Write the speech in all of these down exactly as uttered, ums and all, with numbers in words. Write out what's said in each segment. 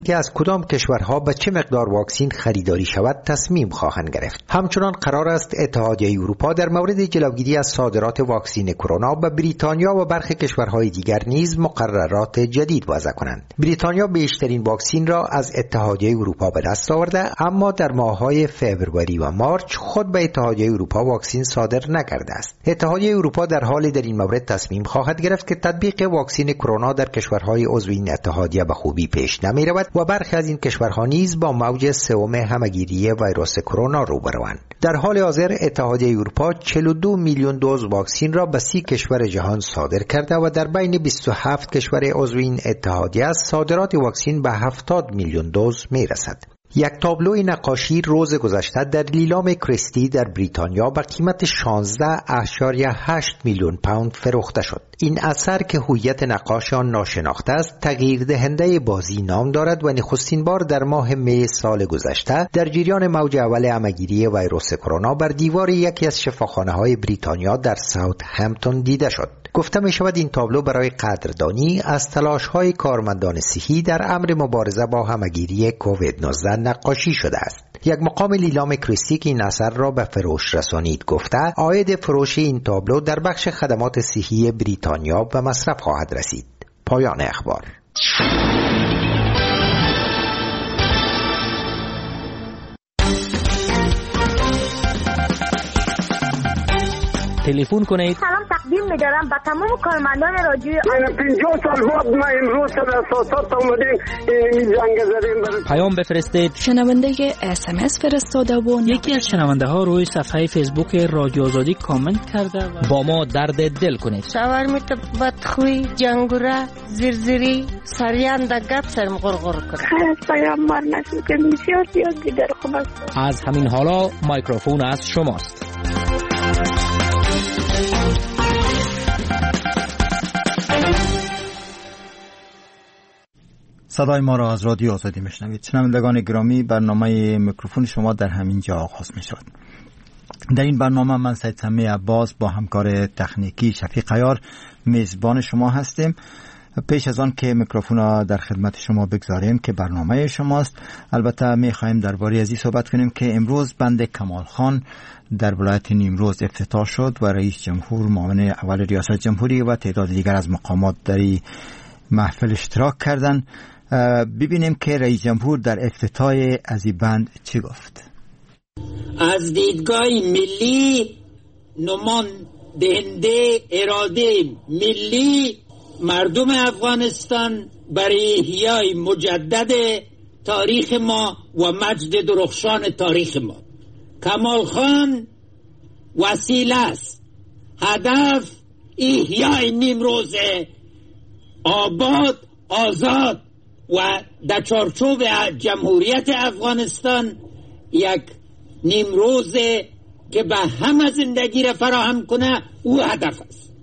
که از کدام کشورها به چه مقدار واکسن خریداری شود تصمیم خواهند گرفت. همچنان قرار است اتحادیه اروپا در مورد جلوگیری از صادرات واکسن کرونا به بریتانیا و برخی کشورهای دیگر نیز مقررات جدید وضع کنند. بریتانیا بیشترین واکسن را از اتحادیه اروپا به دست آورده، اما در ماه‌های فوریه و مارچ خود به اتحادیه اروپا واکسن صادر نکرده است. اتحادیه اروپا در حال در این مورد تصمیم خواهد گرفت که تطبیق واکسن کرونا در کشورهای عضو این اتحادیه به خوبی پیش نمی‌رود و برخی از این کشورها نیز با موج سوم همهگیری ویروس کرونا روبروند. در حال حاضر اتحادیه اروپا چهل و دو میلیون دوز واکسن را به سی کشور جهان صادر کرده و در بین بیست و هفت کشور عضو این اتحادیه صادرات واکسن به هفتاد میلیون دوز میرسد. یک تابلوی نقاشی روز گذشته در لیلام کریستی در بریتانیا به قیمت شانزده اشاریه هشت میلیون پوند فروخته شد. این اثر که هویت نقاش آن ناشناخته است، تغییر دهنده بازی نام دارد و نخستین بار در ماه می سال گذشته در جریان موج اول همهگیری ویروس کرونا بر دیوار یکی از شفاخانه‌های بریتانیا در ساوت همپتون دیده شد. گفته می شود این تابلو برای قدردانی از تلاش‌های کارمندان صحی در امر مبارزه با همهگیری کووید نوزده نقاشی شده است. یک مقام لیلام کریستی که این اثر را به فروش رسانید گفته عاید فروش این تابلو در بخش خدمات صحی بریتانیا به مصرف خواهد رسید. پایان اخبار. تلفن کنید. سلام تقدیم می‌دارم به تمام کارمندان رادیوی من پنجاه سال بعد ما امروز در اساسات اومدیم این جنگ زدیم برای پیام بفرستید. شنونده اس ام اس فرستاده و یکی از شنونده ها روی صفحه فیسبوک رادیو آزادی کامنت کرده و با ما درد دل کنید. شاورمیت بدخوی جنگوره زرزری سریان در گپ سرم غرغر کنه. خیلی پیام مار نشد که بسیار زیاد دیگر خوب است. از همین حالا میکروفون از شماست. صدای ما را از رادیو آزادی میشنوید. شنوندگان گرامی، برنامه میکروفون شما در همین جا آغاز می شود. در این برنامه من سید سمی عباس با همکار تکنیکی شفیق عیار میزبان شما هستیم. پیش از آن که میکروفون را در خدمت شما بگذاریم که برنامه شماست، البته می خواهیم درباره ازی صحبت کنیم که امروز بند کمال خان در ولایت نیمروز افتتاح شد و رئیس جمهور، معاون اول ریاست جمهوری و تعداد دیگر از مقامات در این محفل اشتراک کردند. ببینیم که رئیس جمهور در افتتاح از این بند چی گفت. از دیدگاه ملی نمان دهنده اراده ملی مردم افغانستان برای احیای مجدد تاریخ ما و مجد درخشان تاریخ ما. کمال خان وسیله است، هدف احیای نیمروز آباد، آزاد و در چارچوب جمهوریت افغانستان یک نیمروز که به همه زندگی را فراهم کنه او هدف است.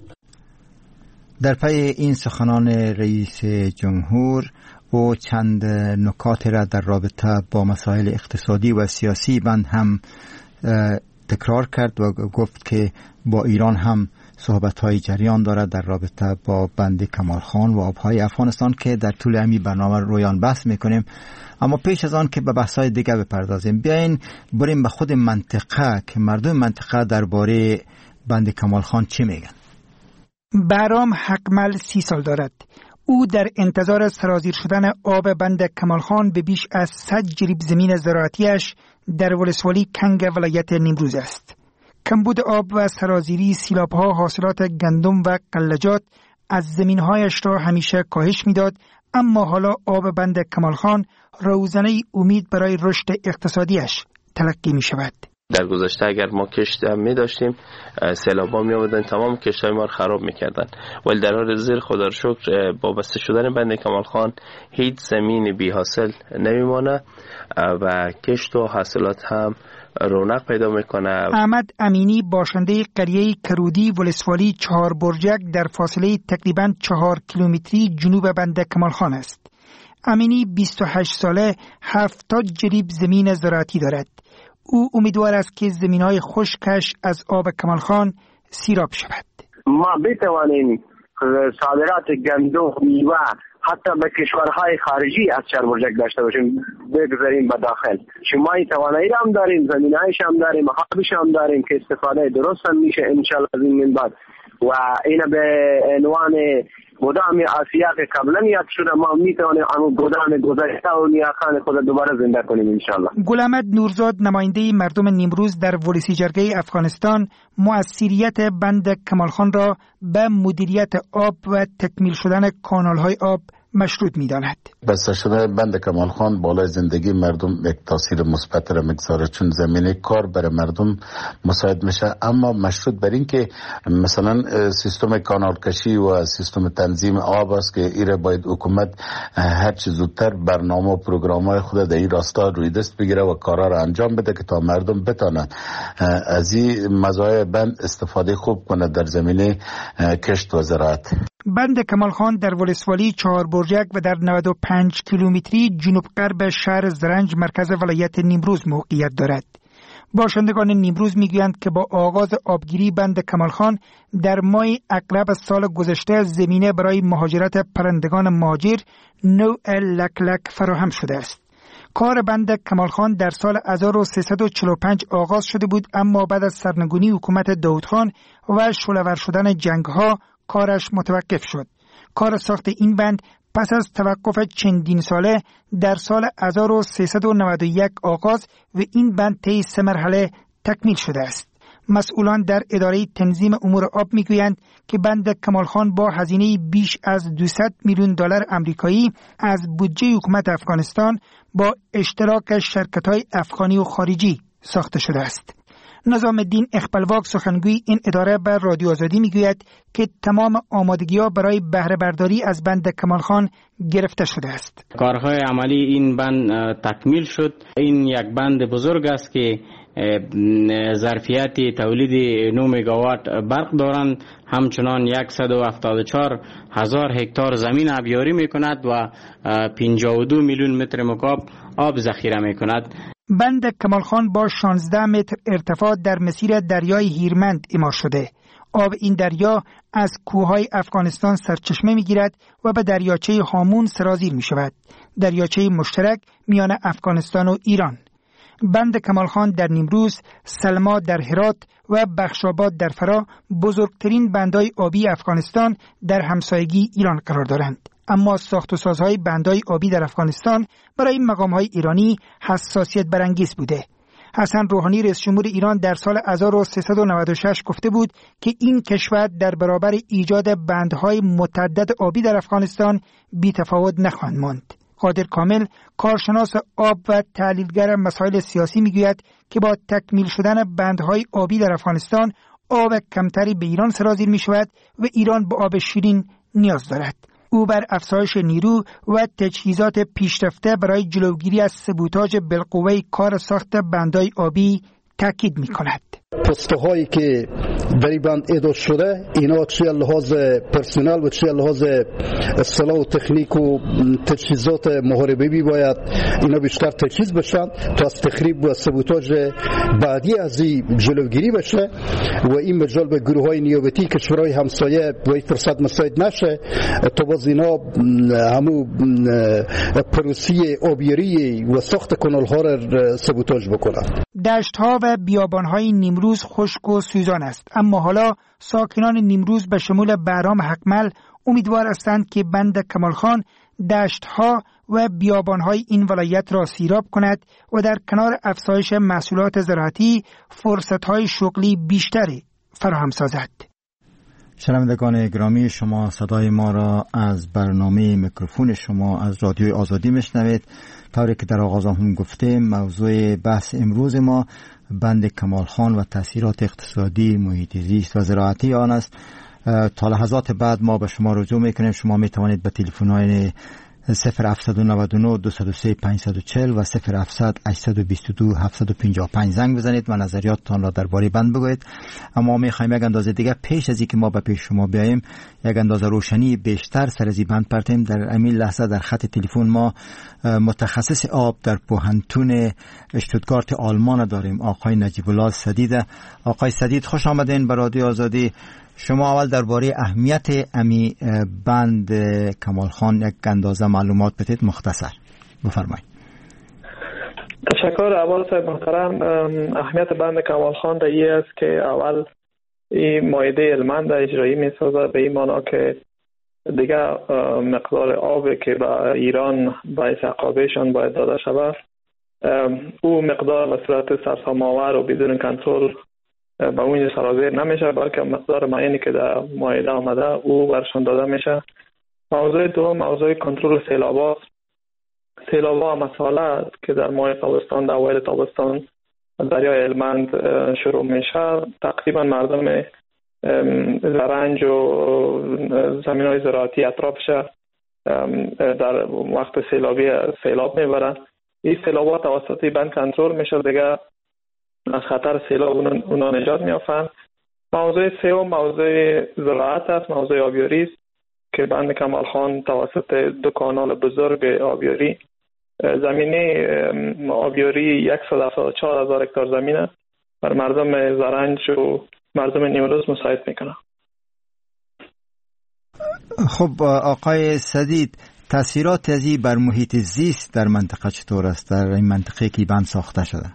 در پی این سخنان رئیس جمهور او چند نکات را در رابطه با مسائل اقتصادی و سیاسی بند هم تکرار کرد و گفت که با ایران هم صحبت‌های جریان دارد در رابطه با بند کمال خان و آبهای افغانستان که در طول همین برنامه رویان بحث میکنیم. اما پیش از آن که به بحث‌های دیگه بپردازیم، بیاین بریم به خود منطقه که مردم منطقه درباره بند کمال خان چی میگن. بهرام حقمل سی سال دارد. او در انتظار سرازیر شدن آب بند کمال خان به بیش از صد جریب زمین زراعتیش در ولسوالی کنگ ولایت نیمروز است. کمبود آب و سرازیری سیلاب‌ها حاصلات گندم و قلجات از زمین‌هایش را همیشه کاهش می‌داد، اما حالا آب بند کمال خان روزنه امید برای رشد اقتصادیش تلقی می‌شود. در گذشته اگر ما کشت هم می داشتیم، سیلاب‌ها می آمدن تمام کشت‌های ما رو خراب می‌کردن، ولی در حال حاضر خدا رو شکر با بسته شدن بند کمال خان هیچ زمین بی حاصل نمیمانه و کشت و حاصلات هم رونق پیدا میکنه. احمد امینی باشنده قریه کرودی ولسوالی چهار برجک در فاصله تقریباً چهار کیلومتری جنوب بند کمال خان است. امینی بیست و هشت ساله هفتاد جریب زمین زراعتی دارد. او امیدوار است که زمین‌های خشکش از آب کمال خان سیراب شود. ما بتوانیم صادرات گندم، میوه، حتی به کشورهای خارجی از چربرجک داشته باشیم بگذاریم به داخل. شما این توانایی هم داریم، زمینه‌ایش هم داریم، آبش هم داریم که استفاده درست هم میشه انشالله از این من بعد. و این به عنوان گودام آسیا که قبلا یاد شده ما میتونیم اون گودام گذشته و نیاکان خود دوباره زنده کنیم انشالله. گل احمد نورزاد نماینده مردم نیمروز در ولسی جرگه افغانستان مؤثریت بند کمالخان را به مدیریت آب و تکمیل شدن کانال‌های آب مشروط می‌داند. بسته شده بند کمالخان بالای زندگی مردم یک تاثیر مثبت را میگذاره، چون زمینه کار برای مردم مساعد میشه، اما مشروط بر این که مثلا سیستم کانال کشی و سیستم تنظیم آب است که ایره باید حکومت هر چه زودتر برنامه و پروگرام‌های خود در این راستا روی دست بگیره و کارا را انجام بده که تا مردم بتونن از این مزایای بند استفاده خوب کنه در زمینه کشت و زراعت. بند کمالخان در ولسوالی چهار برجک و در نود و پنج کیلومتری جنوب غرب شهر زرنج مرکز ولایت نیمروز موقعیت دارد. باشندگان نیمروز میگویند که با آغاز آبگیری بند کمالخان در ماه اغلب سال گذشته زمینه برای مهاجرت پرندگان مهاجر نوع لک لک فراهم شده است. کار بند کمالخان در سال هزار و سیصد و چهل و پنج آغاز شده بود، اما بعد از سرنگونی حکومت داود خان و شعله‌ور شدن جنگ‌ها کارش متوقف شد. کار ساخت این بند پس از توقف چندین ساله در سال هزار و سیصد و نود و یک آغاز و این بند طی سه مرحله تکمیل شده است. مسئولان در اداره تنظیم امور آب میگویند که بند کمالخان با هزینه بیش از دویست میلیون دلار آمریکایی از بودجه حکومت افغانستان با اشتراک شرکت‌های افغانی و خارجی ساخته شده است. نظام الدین اخپلواک سخنگوی این اداره بر رادیو آزادی میگوید که تمام آمادگی‌ها برای بهره برداری از بند کمالخان گرفته شده است. کارهای عملی این بند تکمیل شد. این یک بند بزرگ است که ظرفیت تولید نه مگاوات برق دارند، همچنان صد و هفتاد و چهار هزار هکتار زمین آبیاری میکند و پنجاه و دو میلیون متر مکعب آب ذخیره میکند. بند کمالخان با شانزده متر ارتفاع در مسیر دریای هیرمند اعمار شده. آب این دریا از کوههای افغانستان سرچشمه میگیرد و به دریاچه هامون سرازیر می شود، دریاچه مشترک میان افغانستان و ایران. بند کمالخان در نیمروز، سلما در هرات و بخشاباد در فرا بزرگترین بندهای آبی افغانستان در همسایگی ایران قرار دارند. اما ساخت و سازهای بندهای آبی در افغانستان برای مقامهای ایرانی حساسیت برانگیز بوده. حسن روحانی رئیس جمهور ایران در سال هزار و سیصد و نود و شش گفته بود که این کشور در برابر ایجاد بندهای متعدد آبی در افغانستان بی‌تفاوت نخواهد ماند. قادر کامل، کارشناس آب و تحلیلگر مسائل سیاسی میگوید که با تکمیل شدن بندهای آبی در افغانستان آب کمتری به ایران سرازیر می شود و ایران به آب شیرین نیاز دارد. او بر افزایش نیرو و تجهیزات پیشرفته برای جلوگیری از سبوتاژ بالقوه کار ساخت بندهای آبی تاکید می کند. پسته هایی که در این بند اعداد شده اینا چه لحاظ پرسنل و چه لحاظ اصطلاح و تکنیک و تجهیزات محاربه‌ای باید اینا بیشتر تجهیز بشن تا از تخریب و سبوتاژ بعدی از این جلوگیری بشه و این مجال به گروه های نیابتی کشورهای همسایه و این فرصت مساعد نشه تا باز اینا همو پروسی آبیاری و ساخت کانال ها را سبوتاژ بکنن. دشت ها و بیابان های نیمروز خشک و سوزان است، اما حالا ساکنان نیمروز به شمول بهرام حکمل امیدوار هستند که بند کمالخان دشت ها و بیابان های این ولایت را سیراب کند و در کنار افزایش محصولات زراعتی فرصت های شغلی بیشتری فراهم سازد. شنوندگان گرامی، شما صدای ما را از برنامه میکروفون شما از رادیوی آزادی میشنوید. طوری که در آغاز هم گفتیم موضوع بحث امروز ما بند کمالخان و تاثیرات اقتصادی، محیط زیست و زراعتی آن است. تا لحظات بعد ما به شما رجوع میکنیم. شما میتوانید به تلفن های صفر هفت نه نه دو صفر سه پنج چهار صفر و صفر هفت هشت دو دو هفت پنج پنج زنگ بزنید و نظریاتتان را درباره بند بگویید. اما میخوایم یک اندازه دیگه پیش از اینکه ما به پیش شما بیاییم یک اندازه روشنی بیشتر سر از این بند پرتیم. در همین لحظه در خط تلفن ما متخصص آب در پوهنتون اشتوتگارت آلمان داریم، آقای نجیب الله سدید. آقای سدید خوش آمدین به رادیو آزادی. شما اول درباره اهمیت امی بند کمال خان یک اندازه معلومات بدید مختصر بفرمایید. تشکر. اول صاحب محترم، اهمیت بند کمال خان این است که اول این مایده علمند اجرایی می سازد به این معنا که دیگه مقدار آبی که به ایران باعث عقابهشان باید داده شود او مقدار به صورت سرسام‌آور و بدون کنترل به اونجا سرازیر نمیشه، بلکه مقدار معینی که در مایده آمده او برشان داده میشه. موضوع دوم موضوع کنترل سیلابات. سیلابا مسئله است که در ماه تابستان در اوایل تابستان دریای هلمند شروع میشه. تقریبا مردم زرنج و زمین‌های زراعتی اطرافش در وقت سیلابی سیلاب میبرن. این سیلابات توسط بند کنترل میشه، دیگه از خطر سیلاب اونا نجات میافن. موضوع سوم موضوع زراعت است، موضوع آبیاری است که بند کمال خان توسط دو کانال بزرگ آبیاری زمینه آبیاری صد و هفتاد و چهار هزار هکتار زمینه بر مردم زرنج و مردم نیمروز مساعد میکنه. خب آقای سدید، تاثیرات ازی بر محیط زیست در منطقه چطور است؟ در این منطقه که بند ساخته شده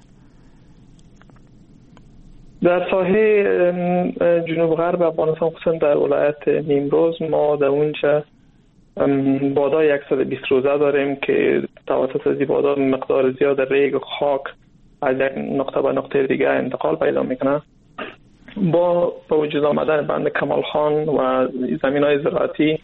در ساحه جنوب غرب افغانستان خصوصا در ولایت نیمروز ما در اونجا بادای صد و بیست روزه داریم که توسط از این بادا مقدار زیاد ریگ و خاک از یک نقطه به نقطه دیگه انتقال پیدا میکنه. با با وجود آمدن بند کمال خان و زمین‌های زراعتی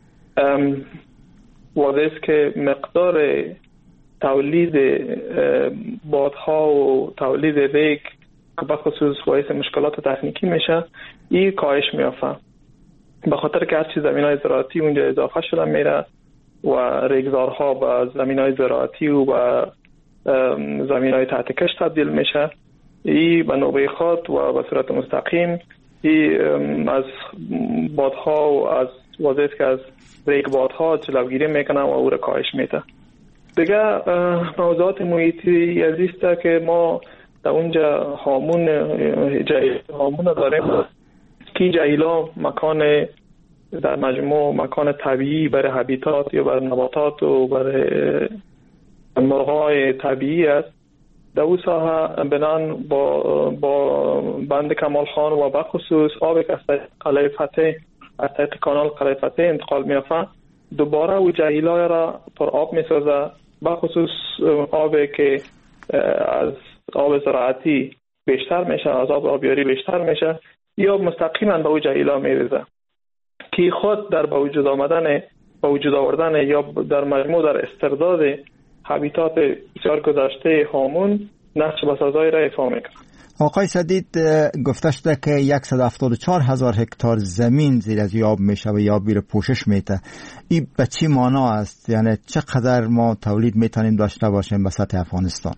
واضح است که مقدار تولید بادها و تولید ریگ که به خصوص باعث مشکلات تکنیکی میشه این کاهش میافته، به خاطر که هرچی زمین‌های زراعتی اونجا اضافه شده میره و ریگزارها به زمین‌های زراعتی و به زمین‌های تحت کش تبدیل میشه. این به نوبه خود و به صورت مستقیم این از بادها و از واضح که از ریگ بادها جلوگیری میکنه و او را کاهش میده. دیگه موضوعات محیطی زیسته که ما در اونجا هامون جهیل هامون داریم که جهیلا مکان در مجموع مکان طبیعی برای هابیتات یا برای نباتات و برای مرغ‌های طبیعی است. در اون ساحه بنان با با بند کمال خان و به خصوص آبی که از طریق قلعه فتح از طریق کانال قلعه فتح انتقال می‌یافت دوباره او جهیل‌ها را پر آب می‌سازه، به خصوص آبی که از آب زراعتی بیشتر میشه، از آب آبیاری بیشتر میشه یا مستقیما به او جهیل‌ها میریزه که خود در با وجود آمدن با وجود آوردن یا در مجموع در استرداد هابیتات بسیار گذشته هامون نقش بسازای را ایفا میکنه. آقای سدید گفته شده که صد و هفتاد و چهار هزار هکتار زمین زیر از آب میشه و یا بیر پوشش میده. این به چی معنا است؟ یعنی چقدر ما تولید میتونیم داشته باشیم به سطح افغانستان؟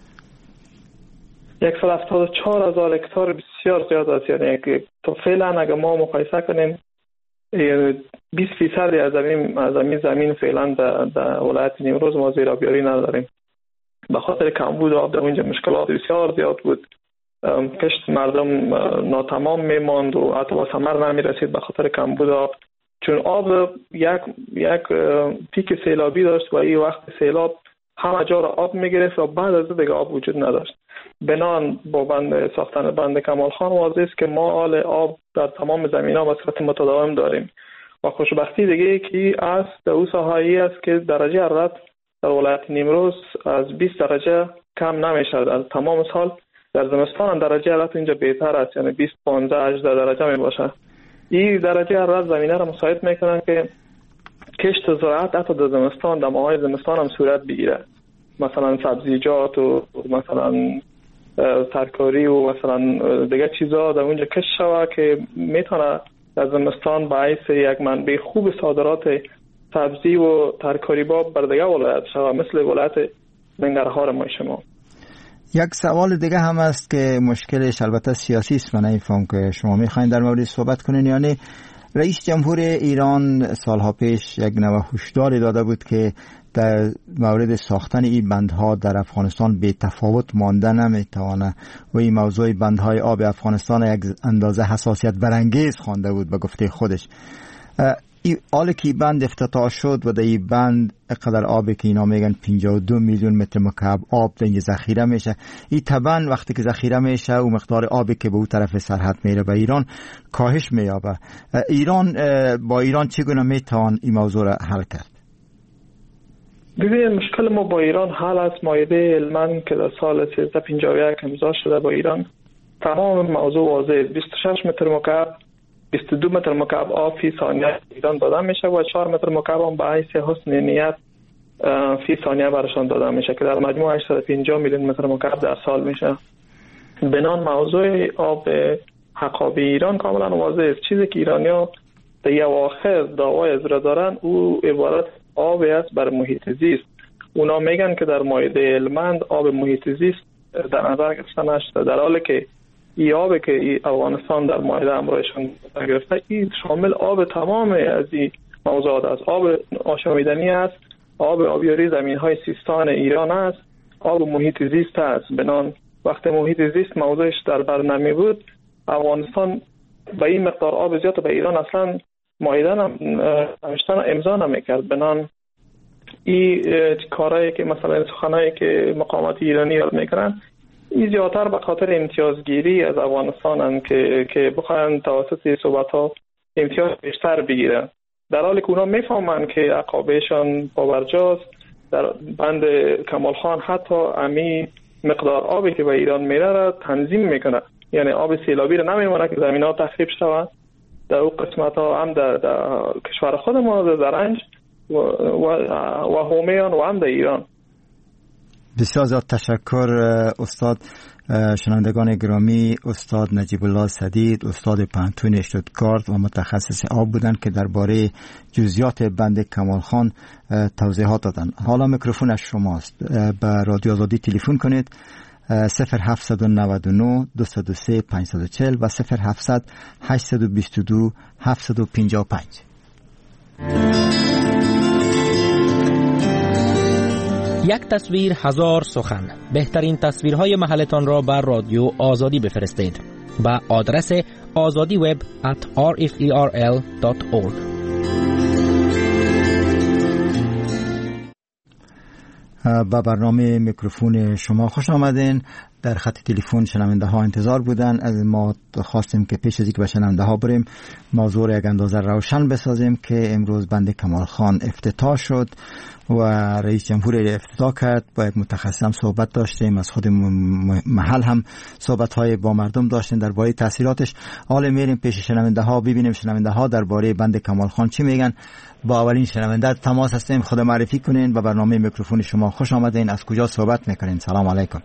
صد و هفتاد و چهار هزار هکتار بسیار زیاد است. یعنی که تا فعلا اگر ما مقایسه کنیم بیست فیصد از زمین از زمین زمین فعلا در, در ولایت نیمروز ما زیر آبیاری نداریم. به خاطر کمبود آب در اونجا مشکلات بسیار زیاد بود. کشت مردم ناتمام میماند و حتی با ثمر نمیرسید به خاطر کمبود آب، چون آب یک یک پیک سیلابی داشت و این وقت سیلاب همه جا را آب میگرفت و بعد از دیگه آب وجود نداشت. بنان با بند ساختن بند کمال خان واضح است که ما آل آب در تمام زمین‌ها به صورت متداوم داریم و خوشبختی دیگه که است در اون ساحه‌ای است که درجه حرارت در ولایت نیمروز از بیست درجه کم نمیشه در تمام سال. در زمستان درجه حرارت اینجا بهتر است، یعنی بیست پانزده هجده درجه می باشه. این درجه حرارت زمینه را مساعد میکنه که کشت زراعت حتی در زمستان در ماهای زمستان هم صورت بگیره، مثلا سبزیجات و مثلا ترکاری و مثلا دیگه چیزا در اونجا کشت شوه که میتونه در زمستان باعث یک منبع خوب صادرات سبزی و ترکاری باب بر دیگه ولایت شوه، مثل ولایت ننگرهار ما شما. یک سوال دیگه هم است که مشکلش البته سیاسی است و نمیفهم که شما میخواین در مورد صحبت کنین. یعنی رئیس جمهور ایران سالها پیش یک نوع هشداری داده بود که در مورد ساختن این بندها در افغانستان به تفاوت مانده نمیتوانه و این موضوع بندهای آب افغانستان یک اندازه حساسیت برانگیز خوانده بود به گفته خودش. حالا که بند افتتاح شد و در این بند اقدر آبی که اینا میگن پنجاه و دو میلیون متر مکعب آب در اینجا ذخیره میشه، این طبعا وقتی که ذخیره میشه و مقدار آبی که به اون طرف سرحد میره به ایران کاهش مییابه. ایران با ایران چگونه میتوان این موضوع را حل کرد؟ ببینید مشکل ما با ایران حل است. مایده علمن که در سال سیزده پنجاه و یک امضا شده با ایران تمام موضوع واضح. بیست و شش متر مکعب بیست و دو متر مکعب آب فی ثانیه ایران داده میشه و چهار متر مکعب هم به حیث حسن نیت فی ثانیه برشان داده میشه که در مجموع هشتصد و پنجاه میلیون متر مکعب در سال میشه. بنان موضوع آب حقابی ایران کاملا واضح است. چیزی که ایرانیا در یک اواخر دعوای از را دارن او عبارت آب است بر محیط زیست. اونا میگن که در مایده علمند آب محیط زیست در نظر گرفته نشده، در حالی که این آبی که ای افغانستان در مایده امرایشان گرفته این شامل آب تمام از این موضوعات است. آب آشامیدنی است، آب آبیاری زمین های سیستان ایران است، آب محیط زیست است. بنان وقتی محیط زیست موضوعش در بر نمی بود افغانستان به این مقدار آب زیاد به ایران اصلا مایده نمیشتن امضا نمیکرد. بنان این کارهایی که مثلا سخنایی که مقامات ایرانی یاد میکنن این زیادتر به خاطر امتیازگیری از افغانستان هستند که که بخواهند توسط صحبت ها امتیاز بیشتر بگیرن، در حالی که اونا میفهمند که عقابهشان پابرجاست. در بند کمال خان حتی امی مقدار آبی که به ایران میره را تنظیم میکنه، یعنی آب سیلابی را نمیمونه که زمین ها تخریب شود. در اون قسمت ها هم در, در کشور خود ما در زرنج و, و, و هومیان و هم در ایران. بسیار زیاد تشکر استاد. شنوندگان گرامی، استاد نجیب الله سدید استاد پانتون اشتوتگارت و متخصص آب بودند که درباره جزئیات بند کمال خان توضیحات دادند. حالا میکروفون از شماست. به رادیو آزادی تلفن کنید صفر هفت نه نه دو صفر سه پنج چهار صفر و صفر هفت هشت دو دو هفت پنج پنج. یک تصویر هزار سخن. بهترین تصویرهای محلتان را بر رادیو آزادی بفرستید با آدرس آزادی وب ات آر اف ای آر ال دات اورگ. با برنامه میکروفون شما خوش آمدین. در خط تلفن شنونده ها انتظار بودن. از ما خواستیم که پیش از اینکه به شنونده ها بریم موضوع را یک اندازه روشن بسازیم که امروز بند کمال خان افتتاح شد و رئیس جمهور افتتاح کرد. با یک متخصص هم صحبت داشتیم، از خود محل هم صحبت های با مردم داشتیم درباره تاثیراتش. حالا میریم پیش شنونده ها ببینیم شنونده ها درباره بند کمال خان چی میگن. با اولین شنونده تماس هستیم. خود معرفی کنین و برنامه میکروفون شما خوش آمدین. از کجا صحبت میکنین؟ سلام علیکم.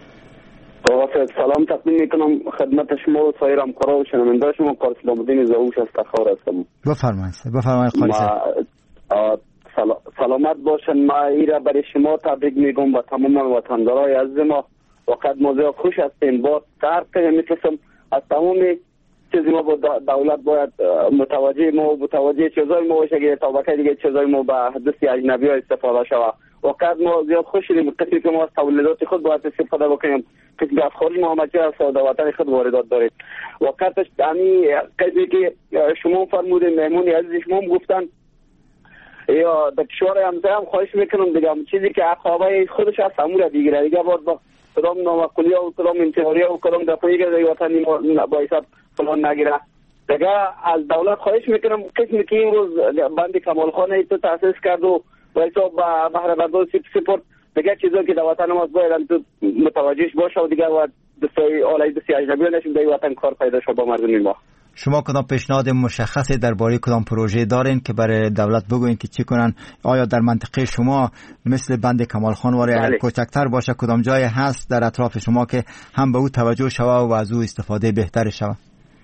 سلام تقدیم میکنم خدمت شما و سایر همکارا و شنونده شما. قاری سلام الدین زاوش از تخار هستم. بفرمایید بفرمایید قاری صاحب. سلامت باشن. ما ایرا برای شما تبریک میگم و تمام وطندارای عزیز ما. وقت موضوع خوش هستیم. با ترک میکشم از تمام چیزی ما با دولت باید متوجه ما و متوجه چیزای ما باشه که طبقه دیگه چیزای ما به دستی اجنبی ها استفاده شود. وقت ما زیاد خوش شدیم قسمی که ما از تولیدات خود باید استفاده بکنیم، قسمی از خارج ما همه چیز از وطن خود واردات دارید. وقتش امی قسمی که شما فرمودین مهمونی عزیز شما هم گفتن یا در کشور همسایه هم خواهش میکنم دیگه چیزی که عقابه خودش از همون را بگیره دیگه باید با کدام نامعقولی ها و کدام انتحاری ها و کدام دفعی که در وطنی ما باید فلان نگیره دیگه. از دولت خواهش میکنم قسمی که این روز بند کمال خانه تو تاسیس کرد و باید با بهره بردار سپورت دیگه چیزایی که در وطن ما باید تو متوجهش باشه و دیگه باید دستای آلای دستی اجنبی نشیم در وطن کار پیدا شد با مردم ما. شما کدام پیشنهاد مشخصی درباره کدام پروژه دارین که برای دولت بگوین که چی کنن؟ آیا در منطقه شما مثل بند کمال خان واره اگر کوچکتر باشه کدام جای هست در اطراف شما که هم به او توجه شود و از او استفاده بهتر شود؟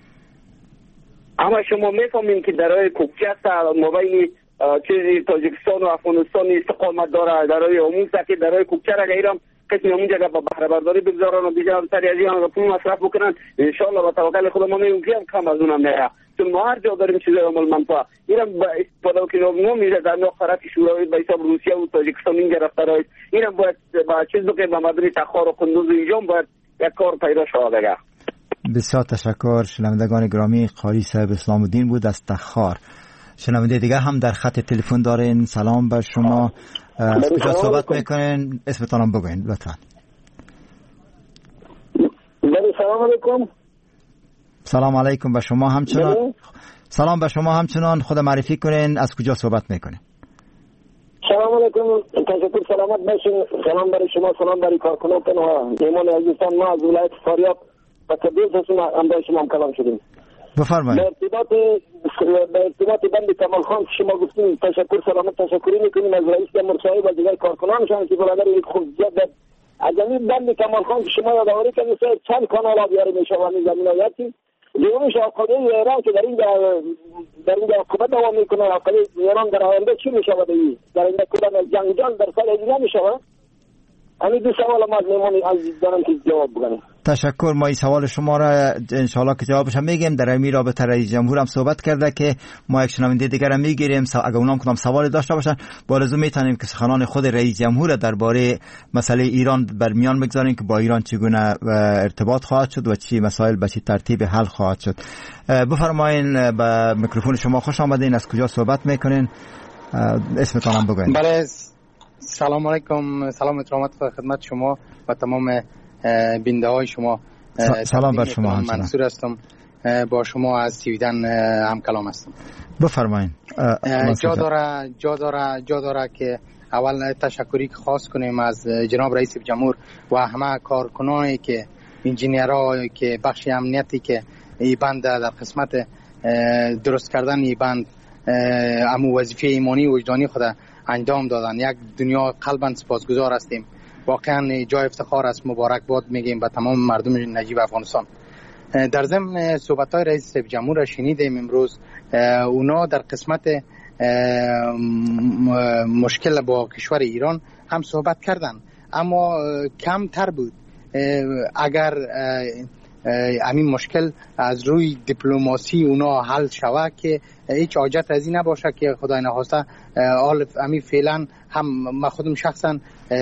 اما شما میفهمین که درای کوچک مابین چیزی تاجیکستان و افغانستان استقامت داره، درای عموم که درای کوچک غیرم قسمی اونجا با بهره برداری بگذارن و بیجا سری از این پول مصرف بکنن. ان شاء الله با توکل خدا ما میگیم کم از اونم نه چون ما هر جا داریم چیز عمل منفعه اینم با استفاده که نو میشه در نو خراب شوروی به حساب روسیه و تاجیکستان این گرفتار است اینم باید با چیز که به مدن تخار و قندوز اینجا باید یک کار پیدا شود دیگه. بسیار تشکر. شنوندگان گرامی، قاری صاحب اسلام الدین بود از تخار. شنونده دیگه هم در خط تلفن دارین. سلام بر شما، از کجا صحبت میکنین؟ اسمتون هم بگوین لطفا. سلام علیکم. سلام علیکم به شما همچنان. سلام به شما همچنان، خود معرفی کنین، از کجا صحبت میکنین؟ سلام علیکم، تشکر، سلامت باشین. سلام برای شما، سلام برای کارکنان و میهمان عزیزان. ما از ولایت فاریاب و تبریز هستیم، همراه شما هم کلام شدیم. بفرمایید. به ارتباط به ارتباط بند کمال خان شما گفتین تشکر، سلامت تشکری میکنیم از رئیس جمهور صاحب و دیگر کارکنانشان که برادر یک خصوصیت در اجمی بند کمال خان که شما یادآوری کردید چند کانال آبیاری میشه و همین زمینایتی دیگرش عقده ایران که در این در این عقبه دوام میکنه. عقده ایران در آینده چی میشه و در این کدام جنگجان در سال دیگه میشه؟ همین دو سوال ما از میمونی عزیز دارم که جواب بگم. تشکر. ما این سوال شما را انشاءالله که جوابش هم میگیم. در این رابطه رئیس جمهور هم صحبت کرده که ما یک شنونده دیگر هم میگیریم اگه اونام کدام سوال داشته باشن با لزوم میتونیم که سخنان خود رئیس جمهور درباره مسئله ایران بر میان بگذاریم که با ایران چگونه ارتباط خواهد شد و چی مسائل به چه ترتیب حل خواهد شد. بفرمایین، به میکروفون شما خوش آمدین. از کجا صحبت میکنین؟ اسمتون هم بگوین. بله، سلام علیکم. سلام احترامات خدمت شما و تمام بیننده های شما. سلام بر شما. منصور هستم، با شما از سویدن هم کلام هستم. بفرمایید. جا داره جا داره جا داره که اول تشکری خاص کنیم از جناب رئیس جمهور و همه کارکنانی که انجینیرها که بخش امنیتی که این بند در قسمت درست کردن این بند امو وظیفه ایمانی و وجدانی خود انجام دادن. یک دنیا قلباً سپاسگزار هستیم. واقعا جای افتخار است. مبارکباد میگیم به تمام مردم نجیب افغانستان. در ضمن صحبت‌های رئیس جمهور را شنیدیم امروز. اونا در قسمت مشکل با کشور ایران هم صحبت کردن، اما کم تر بود. اگر همین مشکل از روی دیپلماسی اونا حل شود که هیچ حاجت از این نباشه که خدای نخواسته حال همین فعلا هم من خودم شخصا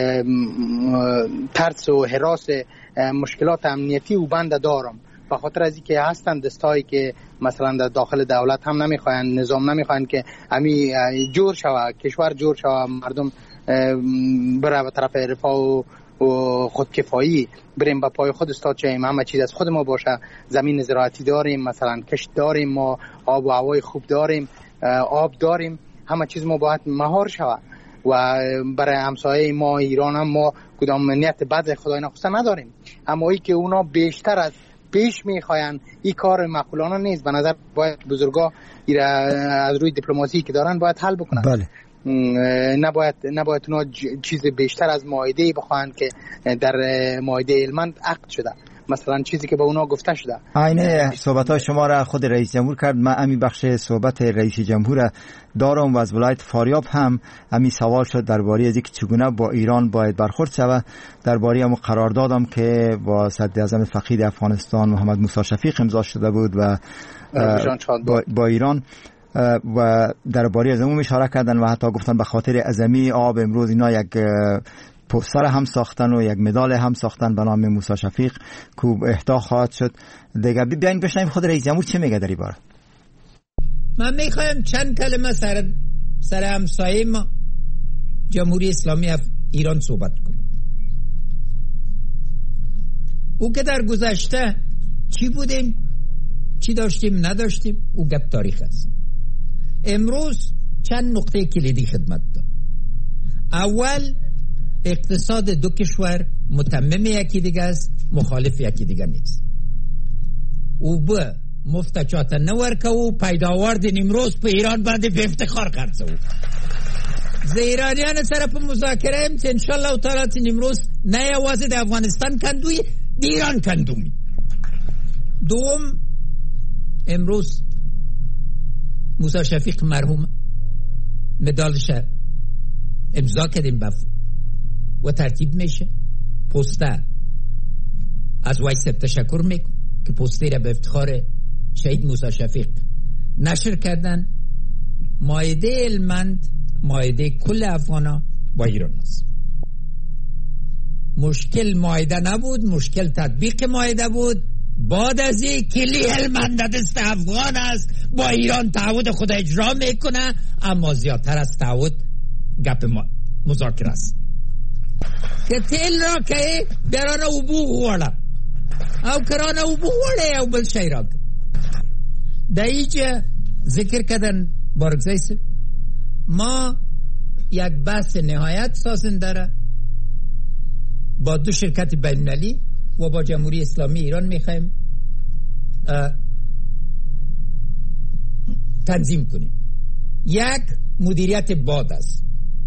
ترس و هراس مشکلات امنیتی و بند دارم، به خاطر از اینکه هستن دستایی که مثلا در داخل دولت هم نمیخواین، نظام نمیخواین که همین جور شود، کشور جور شود، مردم بره به طرف رفاه و و خودکفایی، بریم با پای خود استاد شیم، همه چیز از خود ما باشه. زمین زراعتی داریم، مثلا کشت داریم، ما آب و هوای خوب داریم، آب داریم، همه چیز ما باید مهار شود. و برای همسایه ما ایران هم ما کدام نیت بد خدای نخواسته نداریم، اما ای که اونا بیشتر از پیش میخواین این کار معقولانه نیست. به نظر باید بزرگا از روی دیپلماسی که دارن باید حل بکنن. بله. نباید نباید اونا چیز بیشتر از معاهده بخواهند که در معاهده علمند عقد شده، مثلا چیزی که به اونا گفته شده. عین صحبت‌های شما را خود رئیس جمهور کرد. من امی بخش صحبت رئیس جمهور دارم و از ولایت فاریاب هم امی سوال شد درباره از اینکه چگونه با ایران باید برخورد شود، درباره هم قراردادم که با صدراعظم فقید افغانستان محمد موسی شفیق امضا شده بود و با, با ایران و درباره از اون اشاره کردن و حتی گفتن به خاطر عظمی آب امروز اینا یک پوستر هم ساختن و یک مدال هم ساختن به نام موسی شفیق که اهدا خواهد شد. دیگه بیاین بشنویم خود رئیس جمهور چه میگه در این باره. من میخوایم چند کلمه سر سر همسایه ما جمهوری اسلامی ایران صحبت کنم. او که در گذشته چی بودیم، چی داشتیم، نداشتیم، او گپ تاریخ است. امروز چند نقطه کلیدی خدمت داد. اول، اقتصاد دو کشور متمم یکی دیگه است، مخالف یکی دیگه نیست. او به مفتچات نورکه و پیداوارد امروز په ایران باندې په افتخار خرڅو. زه ایرانیان سره په مذاکره ام چې ان شاء الله تعالی امروز نه یوازې د افغانستان کندوی، د ایران کندومی. دوم، امروز موسی شفیق مرحوم مدالش امضا کردیم بف و ترتیب میشه. پوسته از وای سب تشکر میکنم که پوسته را به افتخار شهید موسی شفیق نشر کردن. مائده علمند مائده کل افغانا با ایران است. مشکل مائده نبود، مشکل تطبیق مائده بود. بعد از این کلی هلمند دست افغان است، با ایران تعهد خود اجرا میکنه، اما زیادتر از تعهد گپ مذاکره است که تیل را که بران او بو وړه او کران او بو وړه او بل شی را در اینجا ذکر کردن بارگزای ما یک بحث نهایت سازنده را با دو شرکت بین‌المللی و با جمهوری اسلامی ایران میخوایم تنظیم کنیم. یک مدیریت باد است.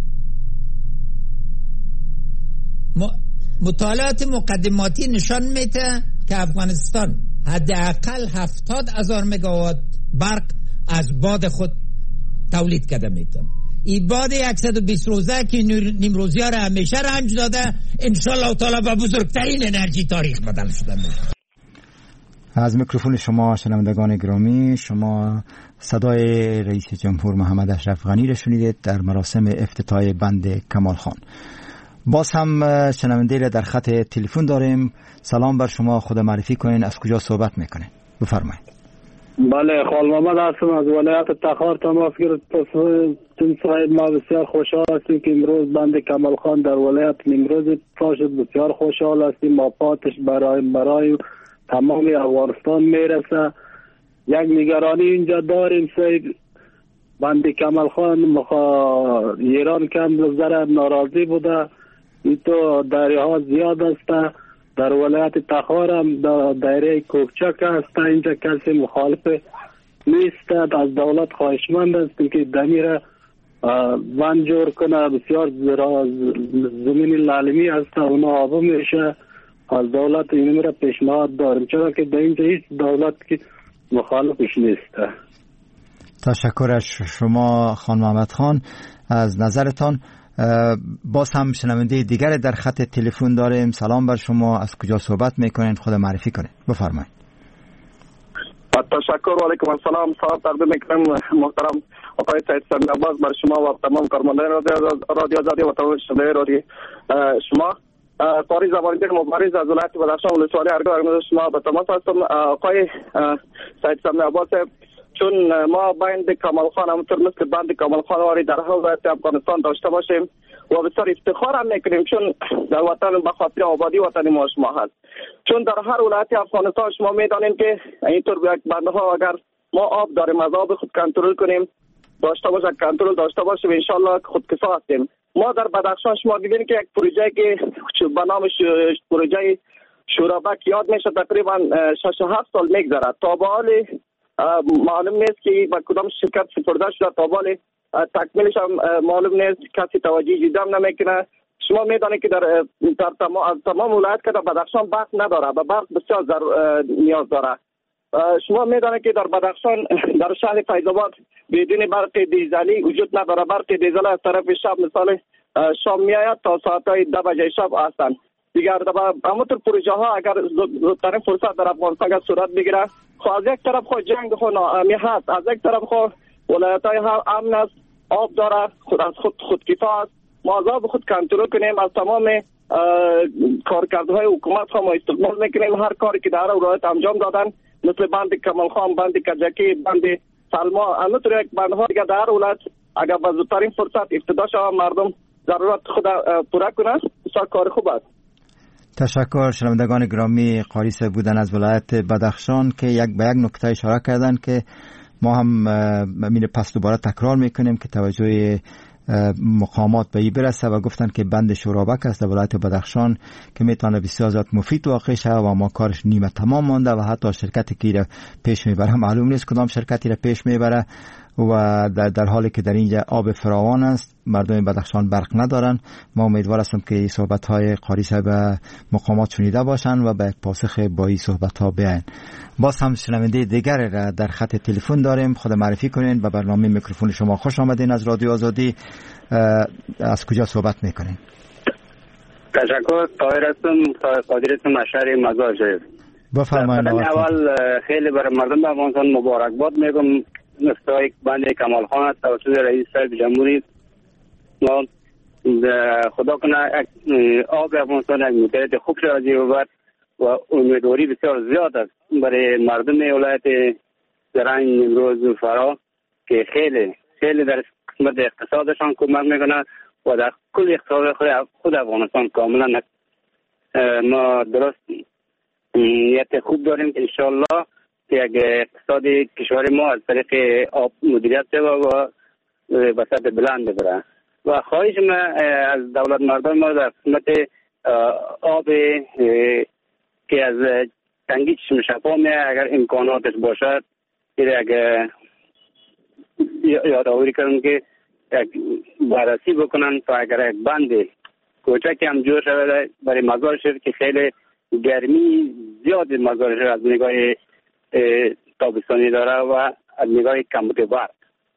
مطالعات مقدماتی نشان میده که افغانستان حداقل هفتاد هزار مگاوات برق از باد خود تولید کرده میتونه. این باد صد و بیست روزه که نیمروزی ها را همیشه رنج داده، انشالله تعالی با بزرگترین انرژی تاریخ بدل شده میشه. از میکروفون شما شنوندگان گرامی، شما صدای رئیس جمهور محمد اشرف غنی را شنیدید در مراسم افتتاح بند کمال خان. باز هم شنونده را در خط تلفن داریم. سلام بر شما، خود معرفی کنین، از کجا صحبت میکنین؟ بفرمایید. بله، خال محمد هستم از ولایت تخار تماس گرفتم. صاحب ما بسیار خوشحال هستیم که امروز بند کمال خان در ولایت نیمروز افتتاح شد. بسیار خوشحال هستیم. مفاتش برای برای تمام افغانستان میرسه. یک نگرانی اینجا داریم صاحب، بند کمال خان مخا ایران کم ذره ناراضی بوده. این تو دریاها زیاد است. در ولایت تخار هم دایره کوکچک است. اینجا کسی مخالف نیست. از دولت خواهشمند است که دمیر بند جور کنه. بسیار زمین لالمی است، اونا آبو میشه. از دولت این را پیشنهاد داریم، چرا که در اینجا هیچ دولت که مخالفش نیست. تشکر از شما خان محمد خان از نظرتان. باز هم شنونده دیگر در خط تلفن داریم. سلام بر شما، از کجا صحبت میکنین؟ خود معرفی کنین، بفرمایید. تشکر و علیکم السلام. سلام تقدیم میکنم محترم آقای سید سمی عباس بر شما و تمام کارمندان رادیو آزادی و تمام شنونده رادیو شما. طاری زبانجی مبارز از ولایت بدخشان ولسوالی ارگار شما به تماس هستم. آقای سید سمی عباس، چون ما بند کمال خان همونطور مثل بند کمال خان واری در حال ولایت افغانستان داشته باشیم و بسیار افتخار هم میکنیم، چون در وطن به خاطر آبادی وطن ما شما هست. چون در هر ولایت افغانستان شما میدانید که اینطور یک بندها اگر ما آب داریم از آب خود کنترل کنیم، داشته باشه کنترل داشته باشیم، انشالله خودکفا هستیم. ما در بدخشان شما دیدین که یک پروژه که به نام پروژه شورابک یاد میشه تقریبا شش هفت سال میگذره، تا به حال معلوم نیست که به کدام شرکت سپرده شده، تا به حال تکمیلش هم معلوم نیست، کسی توجه دیدم نمیکنه. شما میدانید که در در تمام تمام ولایت که در بدخشان برق نداره، به برق بسیار نیاز داره. شما میدانید که در بدخشان در شهر فیض‌آباد بدون برق دیزلی وجود نداره. برق دیزل از طرف شب مثال شام میآید تا ساعت ده بجه شب هستند. دیگر همونطور پروژه ها اگر زودترین فرصت در افغانستان صورت بگیره، خب از یک طرف خود جنگ خود ناامنی هست، از یک طرف خود ولایت های امن است، آب داره، خود از خود خودکفا است. ما از آب خود کنترل کنیم، از تمام کارکردهای حکومت ها ما استقبال میکنیم. هر کاری که در ولایت انجام دادن مثل بند کمال خان، بند کجکی، بند سلما، همونطور یک بندها دیگه در ولایت اگر به زودترین فرصت افتتاح شود مردم ضرورت خود پورا کنند، بسیار کار خوب است. تشکر. شنوندگان گرامی، قاری صاحب بودن از ولایت بدخشان که یک به یک نکته اشاره کردن که ما هم همین پس دوباره تکرار میکنیم که توجه مقامات به این برسه و گفتن که بند شورابک است در ولایت بدخشان که میتونه بسیار زیاد مفید واقع شه و ما کارش نیمه تمام مانده و حتی شرکتی که را پیش میبره معلوم نیست کدام شرکتی را پیش میبره و در, در حالی که در اینجا آب فراوان است، مردم بدخشان برق ندارن. ما امیدوار هستم که این صحبت های قاری صاحب مقامات شنیده باشن و به پاسخ با این صحبت ها بیاین. باز هم شنونده دیگر را در خط تلفن داریم. خود معرفی کنین. به برنامه میکروفون شما خوش آمدین. از رادیو آزادی از کجا صحبت میکنین؟ تشکر. طاهر هستم، قادر هستم، اشهر مزاج. بفرمایید. اول خیلی برای مردم افغانستان مبارکباد میگم افتتاح بند کمال خان توسط رئیس صاحب جمهوری ما خدا کنه آب افغانستان یک موقعیت خوب شد و و امیدواری بسیار زیاد است برای مردم ولایت زرنج نیمروز فرا که خیلی خیلی در قسمت اقتصادشان کمک میکنه و در کل اقتصاد خود خود افغانستان کاملا ما درست نیت خوب داریم که انشالله که یک اقتصاد کشور ما از طریق آب مدیریت و به سطح بلند ببره و خواهش ما از دولت مردم ما در قسمت آب که از تنگی چشم شفا می اگر امکاناتش باشد اگر یادآوری کنم که بررسی بکنن تا اگر یک بند کوچکی هم جور شود برای مزار شریف که خیلی گرمی زیاد مزار شریف از نگاه تابستانی داره و از نگاه کمبود برق.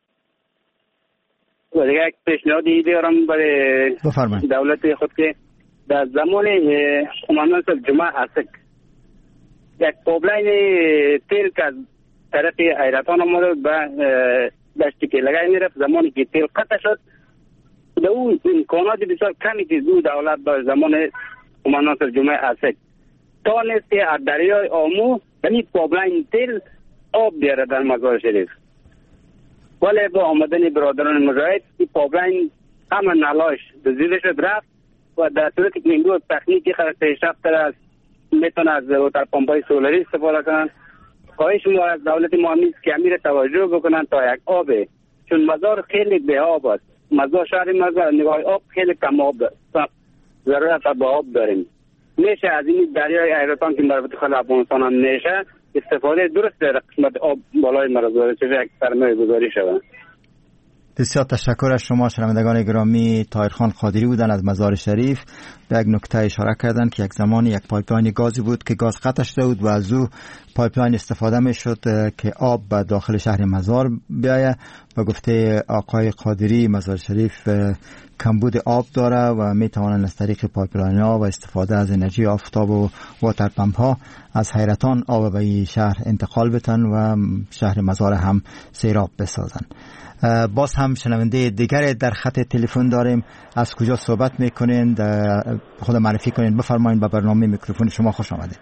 و دیگه یک پیشنهادی دارم برای دولت خود که در زمان قماندان صاحب جمعه اسک یک پایپلاین تیل که از طرف ایرتان آمده به دشتی که لگای میرفت زمانی که تیل قطع شد در اون امکانات بسیار کمی که دو دولت داشت زمان قماندان صاحب جمعه اسک تانست که از دریای آمو یعنی پایپلاین تیل آب بیاره در مزار شریف ولی با آمدن برادران مجاهد این پایپلاین همه نلاش دزدیده شد رفت و در صورتی که امروز تکنیکی خرد پیشرفت از میتونه از واتر پمپای سولاری استفاده کنن. خواهش ما از دولت ما نیست که امیر توجه بکنن تا یک آب چون مزار خیلی به آب است. مزار شهر مزار نگاه آب خیلی کم آب دارد. ضرورت به آب داریم. میشه از این دریای ایرتان که مربوط خل افغانستان هم میشه استفاده درست در قسمت آب بالای مرزواره چه یک سرمایه گذاری شود. بسیار تشکر از شما شنوندگان گرامی. طاهرخان قادری بودن از مزار شریف به یک نکته اشاره کردند که یک زمانی یک پایپلاین گازی بود که گاز قطع شده بود و از او پایپلاین استفاده می شد که آب به داخل شهر مزار بیایه و گفته آقای قادری مزار شریف کمبود آب داره و می توانند از طریق پایپلاین ها و استفاده از انرژی آفتاب و واتر پمپ ها از حیرتان آب به این شهر انتقال بتن و شهر مزار هم سیراب بسازن. باز هم شنونده دیگر در خط تلفن داریم. از کجا صحبت میکنین؟ خود معرفی کنین، بفرمایید. به برنامه میکروفون شما خوش آمدید.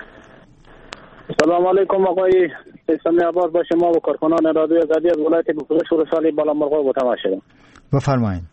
سلام علیکم آقای اسلامی آباد با شما و کارکنان رادیو آزادی از ولایت بخشور ولسوالی بالامرغاب و تماشا. بفرمایید.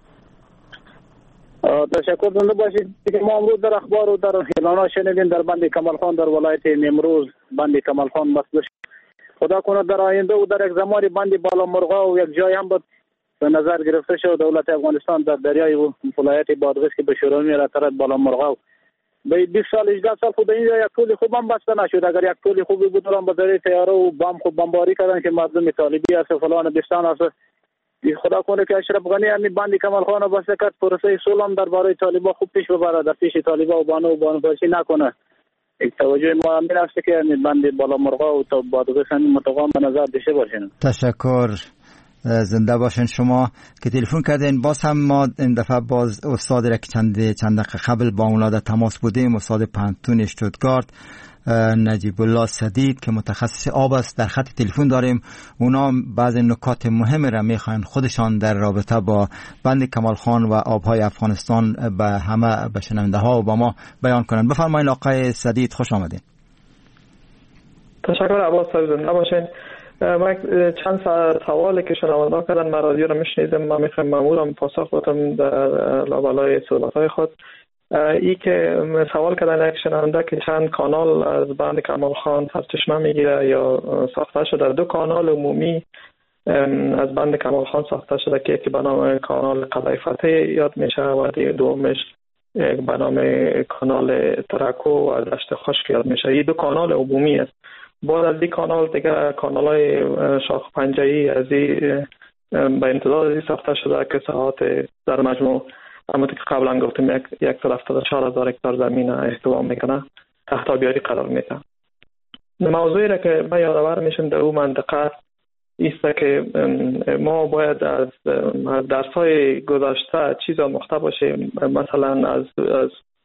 تشکر زنده باشید. ما امروز در اخبار و در اعلانات شنیدیم در بند کمال خان در ولایت نیمروز بند کمال خان مسئول خدا کنه در آینده و در یک زمانی بند بالامرغاب و یک جای هم بود به نظر گرفته شد دولت افغانستان در دریای ولایت بادغیس که به شروع میره طرف بالامرغاب به بیست سال هجده سال خود این یک پول خوب هم بسته نشد. اگر یک پول خوبی بود هم با ذریعه طیاره و بم خوب بمباری کردن که مردم طالبی است فلان بستان است. خدا کنه که اشرف غنی همین بند کمال خان رو بسته کرد پروسه صلح هم درباره طالبا خوب پیش ببره در پیش طالبا و بانو و بانو باشی نکنه. یک توجه ما امیر است که همین بند بالامرغاب و تا بادغیس همین متقام به نظر داشته باشین. تشکر. زنده باشین شما که تلفن کردین. باز هم ما این دفعه باز استاد را که چند چند دقیقه قبل با اون در تماس بودیم، استاد پانتون اشتوتگارت نجیب الله صدیق که متخصص آب است در خط تلفن داریم. اونا بعضی نکات مهم را میخوان خودشان در رابطه با بند کمال خان و آبهای افغانستان به همه به شنونده ها و با ما بیان کنند. بفرمایید آقای صدیق، خوش آمدید. تشکر عباس صاحب، زنده باشین. من چند سوالی که شنونده کردن من رادیو رو میشنیدم، من میخوایم مامورم پاسخ بدم در لابلای صحبت‌های خود. ای که سوال کردن یک شنونده که چند کانال از بند کمال خان سرچشمه میگیره یا ساخته شده. دو کانال عمومی از بند کمال خان ساخته شده که یکی به نام کانال قلعه فتح یاد میشه و دیگه دومش یک به نام کانال ترکو و دشت خشک یاد میشه. این دو کانال عمومی است. بعد از این کانال دیگه کانال های شاخ پنجه‌ای از این به امتداد از ساخته شده که ساعت در مجموع همونطور که قبلا گفتیم یک یک سال هفتاد و چهار هزار هکتار زمین احتوا میکنه، تحت آبیاری قرار میده. موضوعی را که ما یادآور میشیم در اون منطقه ایست که ما باید از درس‌های گذشته چیزا مخته باشیم. مثلا از از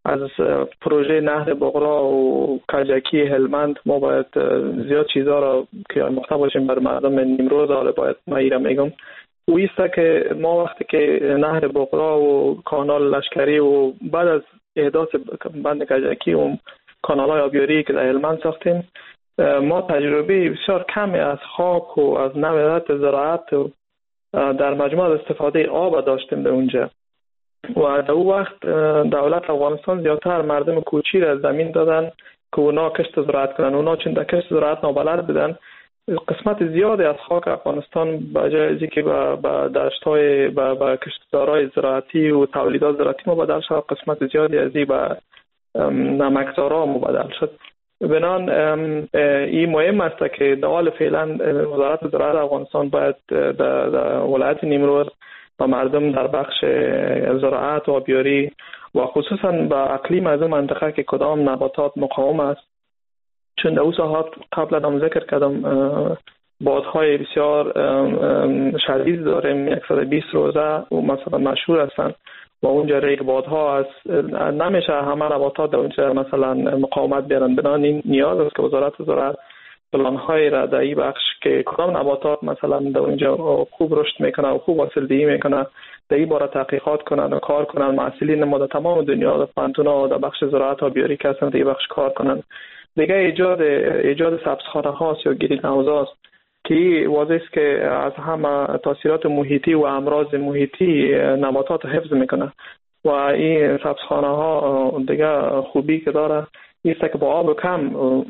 از پروژه نهر بغرا و کجکی هلمند ما باید زیاد چیزها را که آموخته باشیم بر مردم نیمروز. حالا باید ما ایرا میگم اویسته که ما وقتی که نهر بغرا و کانال لشکری و بعد از احداث بند کجکی و کانال های آبیاری که در هلمند ساختیم، ما تجربه بسیار کمی از خاک و از نوعیت زراعت و در مجموع استفاده آب داشتیم در اونجا. و در اون وقت دولت افغانستان زیادتر مردم کوچی را زمین دادن که اونا کشت زراعت کنن. اونا چون در کشت زراعت نابلد بودن، قسمت زیادی از خاک افغانستان به جای از اینکه به دشت‌های به کشتزارهای زراعتی و تولیدات زراعتی مبادل شد، قسمت زیادی از این به نمکزارها مبادل شد. بنان این مهم است که در حال فعلا وزارت زراعت افغانستان باید در ولایت نیمروز و مردم در بخش زراعت و آبیاری و خصوصا به اقلیم از منطقه که کدام نباتات مقاوم است، چون در اون ساحات قبلا هم ذکر کردم بادهای بسیار شدید داریم، صد و بیست روزه و مثلا مشهور هستند و اونجا ریگ بادها است، نمیشه همه نباتات در اونجا مثلا مقاومت بیارن. بنابراین این نیاز است که وزارت زراعت پلان‌های را در این بخش که کدام نباتات مثلا در اونجا خوب رشد میکنه و خوب حاصلدهی میکنه در این باره تحقیقات کنن و کار کنن. مسئولین ما در تمام دنیا در پانتونا در بخش زراعت آبیاری که هستند در این بخش کار کنن. دیگه ایجاد ایجاد سبزخانه هاست یا گرین هاوس هاست که واضح است که از همه تاثیرات محیطی و امراض محیطی نباتات حفظ میکنه و این سبزخانه ها دیگه خوبی که داره است که با آب کم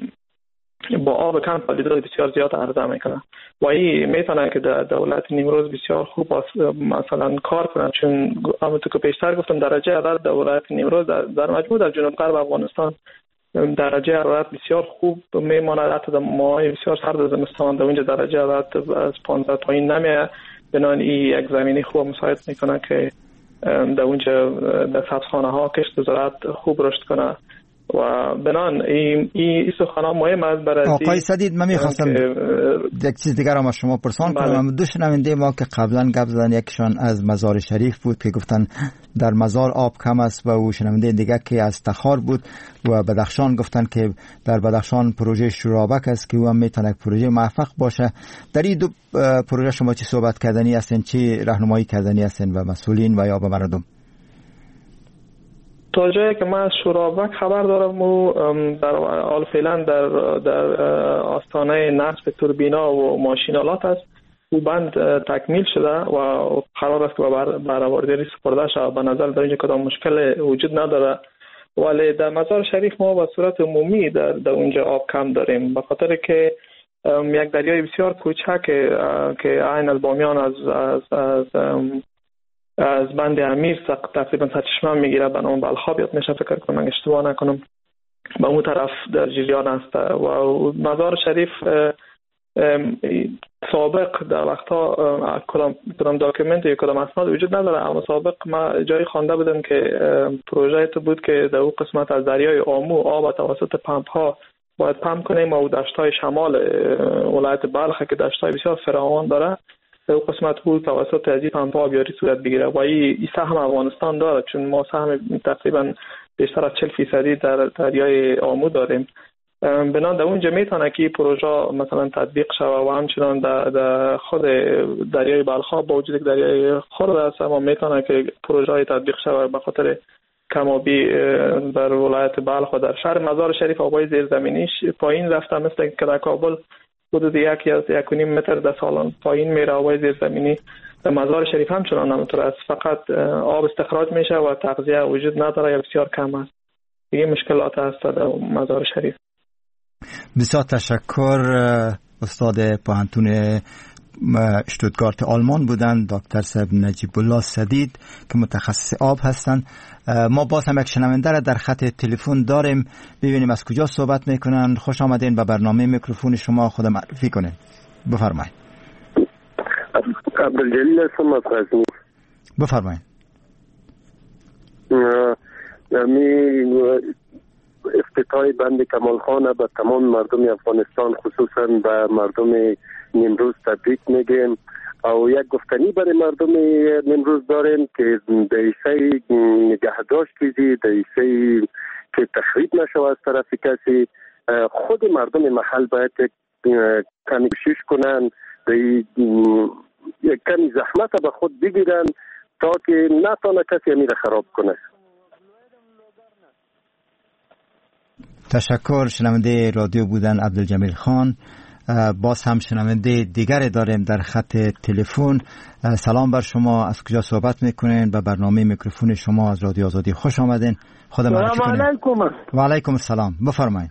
با آب کم تولیدات بسیار زیاد عرضه میکنه و این میتونه که در دولت نیمروز بسیار خوب مثلا کار کنه، چون همونطور که پیشتر گفتم درجه حرارت دولت نیمروز در, در مجموع در جنوب غرب افغانستان درجه حرارت بسیار خوب میماند. حتی در ماهای بسیار سرد زمستان در اونجا درجه حرارت از پانزده پایین نمیه. بنابراین این یک زمینی خوب مساعد میکنه که در اونجا در سبزخانه ها کشت زراعت خوب رشد کنه و بنان این این سخنان مهم است برای آقای سدید. من میخواستم یک چیز دیگر هم از شما پرسان کنم. دو شنونده ما که قبلا گپ زدن، یکشان از مزار شریف بود که گفتن در مزار آب کم است و او شنونده دیگر که از تخار بود و بدخشان گفتن که در بدخشان پروژه شورابک است که او هم میتونه پروژه موفق باشه. در این دو پروژه شما چی صحبت کردنی هستین، چی راهنمایی کردنی هستین به مسئولین و یا به مردم؟ تا جایی که من از شورابک خبر دارم و در حال فعلا در در آستانه نصب توربینا و ماشینالات است. او بند تکمیل شده و قرار است که برآوردگی سپرده شود. به نظر در اینجا کدام مشکل وجود نداره، ولی در مزار شریف ما به صورت عمومی در, در اونجا آب کم داریم، به خاطر که یک دریای بسیار کوچک که عین البامیان از از از از بند امیر تقریبا سرچشمه میگیره به نام بلخاب یاد میشه، فکر کنم من اشتباه نکنم، به اون طرف در جریان است و مزار شریف سابق در وقتا کدام کدام داکیومنت یا کدام اسناد وجود نداره، اما سابق ما جایی خوانده بودم که پروژه تو بود که در اون قسمت از دریای آمو آب توسط پمپ ها باید پمپ کنیم و دشت‌های شمال ولایت بلخ که دشت‌های بسیار فراوان داره در قسمت بود توسط از این پمپ آبیاری صورت بگیره و این سهم افغانستان داره، چون ما سهم تقریبا بیشتر از چهل فیصدی در دریای آمو داریم. بنان در اونجا میتونه که پروژه مثلا تطبیق شود و همچنان در, در خود دریای بلخاب با وجود دریای خرد است اما میتونه که پروژه تطبیق شود به خاطر کمابی در ولایت بلخ و در شهر مزار شریف آبای زیرزمینیش پایین رفته، مثل که در کابل حدود یکی از یک و نیم متر در سالن پایین میره آبای زیرزمینی. در مزار شریف همچنان همونطور است، فقط آب استخراج میشه و تغذیه وجود نداره یا بسیار کم است. دیگه مشکلات هست در مزار شریف. بسیار تشکر. استاد پوهنتون اشتوتگارت آلمان بودند دکتر صاحب نجیب الله سدید که متخصص آب هستند. ما باز هم یک شنونده را در خط تلفن داریم، ببینیم از کجا صحبت میکنن. خوش آمدین به برنامه. میکروفون شما خود معرفی کنین، بفرمایید. عبدالجلیل هستم از غزنی. بفرمایید. می افتتاح بند کمال خان به تمام مردم افغانستان خصوصا به مردم نیمروز تبریک میگیم او یک گفتنی برای مردم امروز داریم که دیسه نگهداشت کیزی دیسه که تخریب نشود از طرف کسی. خود مردم محل باید کمی کوشش کنن، یک کمی زحمت به خود بگیرن تا که نتانه کسی امیر خراب کنه. تشکر. شنونده رادیو بودن عبدالجمیل خان. باز هم شنونده دیگر داریم در خط تلفن. سلام بر شما، از کجا صحبت میکنین؟ به برنامه میکروفون شما از رادیو آزادی خوش آمدین. خدا معرفی کنین. سلام علیکم. و علیکم السلام. بفرمایید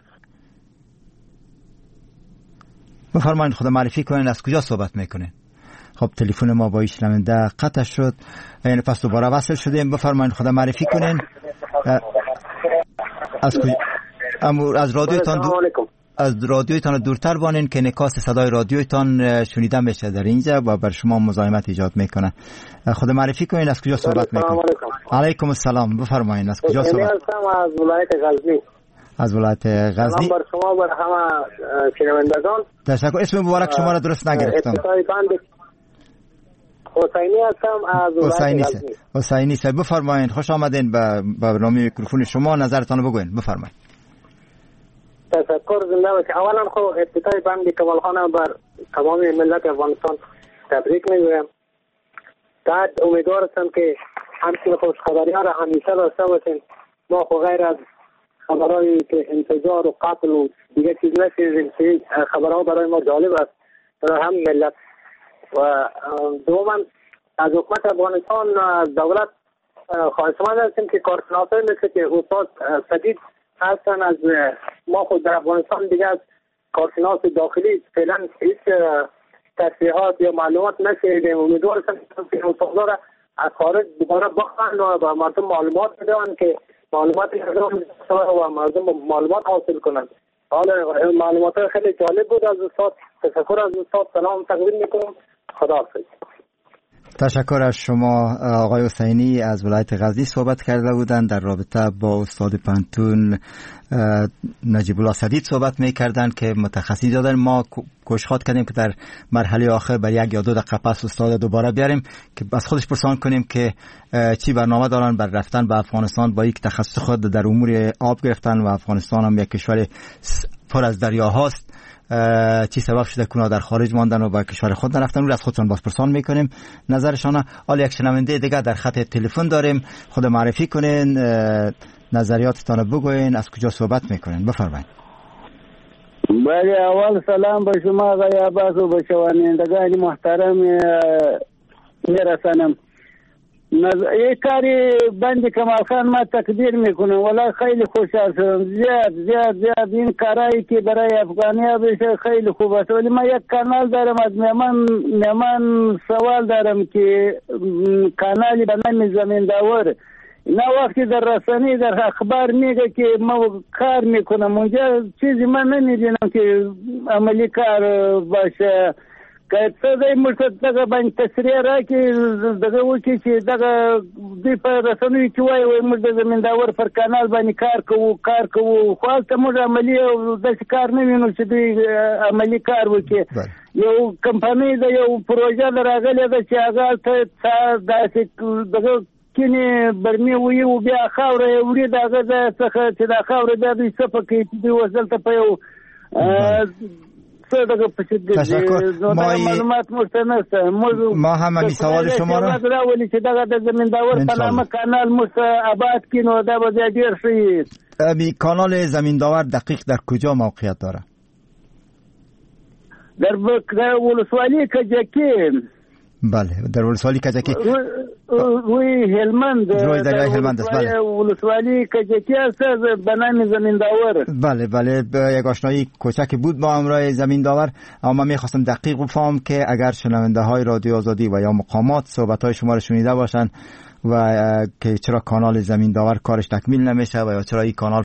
بفرمایید خدا معرفی کنین، از کجا صحبت میکنین؟ خب تلفن ما با شنونده قطع شد، یعنی پس دوباره وصل شدیم. بفرمایید خدا معرفی کنین. از کجا امور از رادیوتان دو... از رادیویتان دورتر بانین که نکاس صدای رادیویتان شنیده میشه در اینجا و بر شما مزاحمت ایجاد میکنه. خود معرفی کنین، از کجا صحبت میکنین؟ علیکم السلام. بفرمایید از کجا صحبت؟ از ولایت غزنی. از ولایت غزنی. سلام بر شما بر همه شنوندگان. تشکر. اسم مبارک شما را درست نگرفتم. حسینی هستم از ولایت غزنی. حسینی صاحب بفرمایید، خوش آمدین به برنامه میکروفون شما، نظرتان رو بگوین. بفرمایید. تشکر. زنده باشید. اولا خب افتتاح بند کمالخان بر تمام ملت افغانستان تبریک میگویم. بعد امیدوار هستم که همچنین خوشخبری ها را همیشه داشته باشین. ما خب غیر از خبرهایی که انتظار و قتل و دیگه چیز نشیدیم که خبرها برای ما جالب است برای هم ملت. و دوما از حکومت افغانستان از دولت خواهشمند هستیم که کارشناسایی مثل که استاد سدید هستن از ما خود در افغانستان دیگه از کارشناس داخلی فعلا هیچ تصریحات یا معلومات نشنیدیم. امیدوار هستم که استادا را از خارج دوباره بخوان و به مردم معلومات بدن که معلومات و مردم معلومات حاصل کنند. حالا معلومات خیلی جالب بود از استاد. تشکر از استاد. سلام تقدیم میکنم. خداحافظ. تشکر از شما. آقای حسینی از ولایت غزنی صحبت کرده بودند در رابطه با استاد پانتون نجیب الله سدید صحبت میکردند که متخصصی دادن. ما کوشش کردیم که در مرحله آخر بر یک یا دو دقیقه پس استاد دوباره بیاریم که از خودش پرسان کنیم که چی برنامه دارن بر رفتن به افغانستان با یک تخصص خود در امور آب گرفتن و افغانستان هم یک کشور پر از دریاهاست. چی سبب شده که اونا در خارج ماندن و به کشور خود نرفتن؟ رو از خودتون بازپرسان میکنیم نظرشان. حالا یک شنونده دیگه در خط تلفن داریم. خود معرفی کنین، نظریاتتان بگوین، از کجا صحبت میکنین؟ بفرمایید. بله، اول سلام به شما آقای عباس و به شنوندگان محترم میرسانم. یک کاری بند کمالخان ما تقدیر میکنم، ولی خیلی خوشحال شدم. زیاد زیاد زیاد این کارایی که برای افغانیا بشه خیلی خوب است. ولی ما یک کانال دارم از میمان میمان سوال دارم که کانالی به نام زمین داور نه وقتی در رسانه در اخبار میگه که ما کار میکنم اونجا چیزی من نمیدونم که عملی کار باشه. که څه دی موږ دغه باندې تشریح راکړي دغه وکړي چې دغه دوی په رسنیو کې وایي وایي موږ د زمینداور پر کانال باندې کار کوو کار کوو خو هلته موږ عملي او داسې کار نه وینو چې دوی عملي کار وکړي. یو کمپنۍ د یو پروژه د راغلې ده چې هغه هلته داسې دغه کینې برمې ویي او بیا خاوره یې وړي د هغه ځای څخه چې دا خاوره بیا دوی څه پکوي چې دوی اوس دلته په یو تشکر. ما معلومات مستنسته ما هم همین سوال شما را راولی چې دغه د زمینداور په نامه کانال مست آباد کینو دا به ډیر شي. امی کانال زمینداور دقیق در کجا موقعیت داره؟ در ولسوالی کجکی. بله، در ولسوالی کجکی روی هلمند روی دریای هلمند است. بله، ولسوالی کجکی است به نام زمینداور. بله بله، یک آشنایی کوچکی بود با همراه زمینداور. اما من میخواستم دقیق بفهم که اگر شنونده های رادیو آزادی و یا مقامات صحبت های شما را شنیده باشن و که چرا کانال زمینداور کارش تکمیل نمیشه و یا چرا این کانال